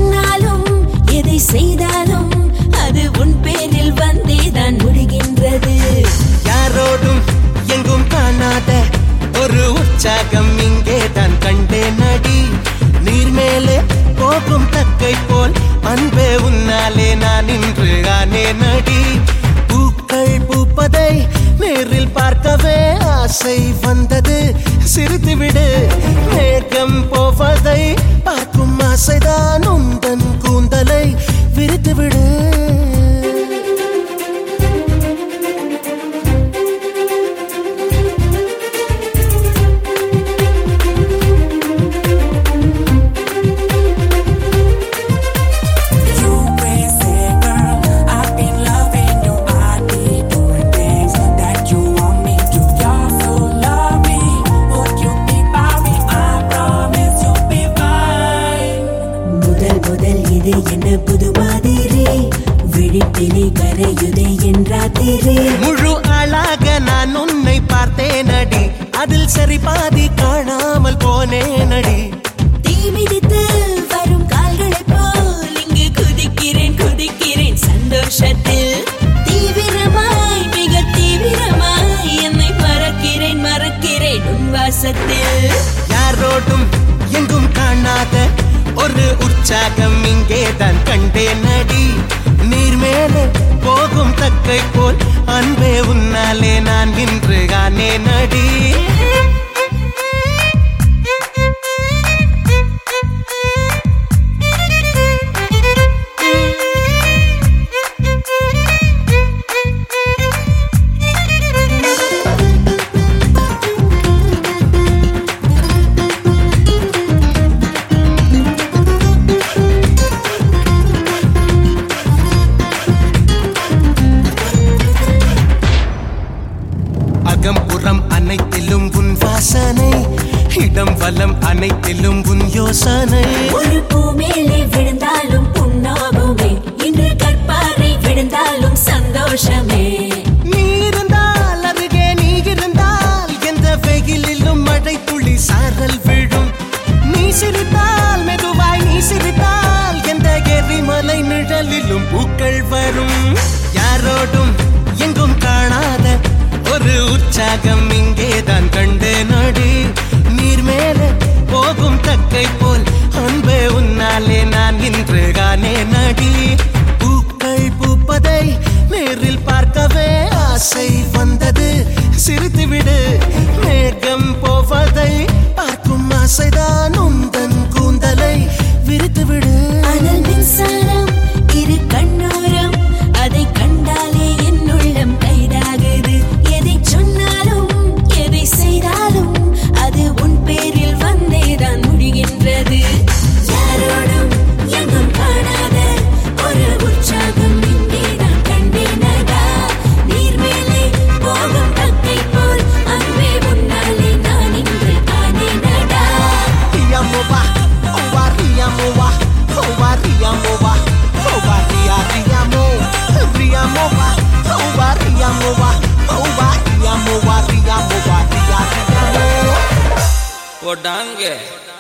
சொன்னாலும் எதை செய்தாலும் அது உன் பேரில் வந்தேதான் முடிகின்றது. யாரோடும் எங்கும் காணாத ஒரு உற்சாகம் இங்கே தான் கண்டேன் நடி. நீர் மேலே போகும் தக்கை போல் அன்பே உன்னாலே நான் இன்று ஆனே நடி. பூக்கள் பூப்பதை நேரில் பார்க்கவே ஆசை வந்தது. சிரித்துவிடு, மேகம் போவதை பார்க்கும் ஆசைதான். உந்தன் கூந்தலை விரித்துவிடு. என்ன புது மாதிரி விழிப்பினை கரையுதே என்றாத்திரே. முழு ஆளாக நான் உன்னை பார்த்தேன் அடி. அதில் சரி பாதி காணாமல் போனேன் அடி. தீ மிதித்து வரும் கால்களை போல் இங்கு குதிக்கிறேன் குதிக்கிறேன் சந்தோஷத்தில். தீவிரமாய் மிக தீவிரமாய் என்னை மறக்கிறேன் மறக்கிறேன் உன் வாசத்தில். யாரோடும் எங்கும் காணாத ஒரு உற்சாகம் இங்கே தான் கண்டேன் நடி. நீர் மேலே போகும் தக்கை போல் அன்பே உன்னாலே நான் இன்று ஆனே நடி. அகம்புறம் அனைத்திலும் உன் வாசனை, இடம் வலம் அனைத்திலும் உன் யோசனை. ஒரு பூ மேலே விழுந்தாலும் புண்ணாகுமே, இன்று கற்பாறை விழுந்தாலும் சந்தோஷமே. நீ இருந்தால் அருகே நீ இருந்தால் எந்த வெயிலிலும் மழை துளி சாரல் விழும். நீ சிரித்தால் மெதுவாய் நீ சிரித்தால் எந்த எரிமலை நிழலிலும் பூக்கள் வரும். யாரோடும் எங்கும் காணாத ஒரு உற்சாகம் இங்கே தான் கண்டேன் நடி. நீர் மேலே போகும் தக்கை போல் அன்பே உன்னாலே நான் இன்று ஆனே நடி. பூக்கள் பூப்பதை நேரில் பார்க்கவே ஆசை வந்தது. சிரித்துவிடு, மேகம் போவதை பார்க்கும் ஆசைதான். உந்தன் கூந்தலை விரித்துவிடு. அனல் மின்சாரம் இரு கண்ணோரம், அதை கண்டாலே என் உள்ளம் கைதாகுது. எதை சொன்னாலும் எதை செய்தாலும் அது உன் பேரில் வந்தேதான் முடிகின்றது. யாரோடும் எங்கும் காணாத ஒரு உற்சாகம் இங்கேதான் கண்டேனடா. நீர் மேலே போகும் தக்கை போல் அன்பே உன்னாலே நான் இன்று ஆனேனடா. Riamova, ova riamova, ova riamova, ova riamo, riamova, ova riamova, ova riamova, riamova, riamo. Odange.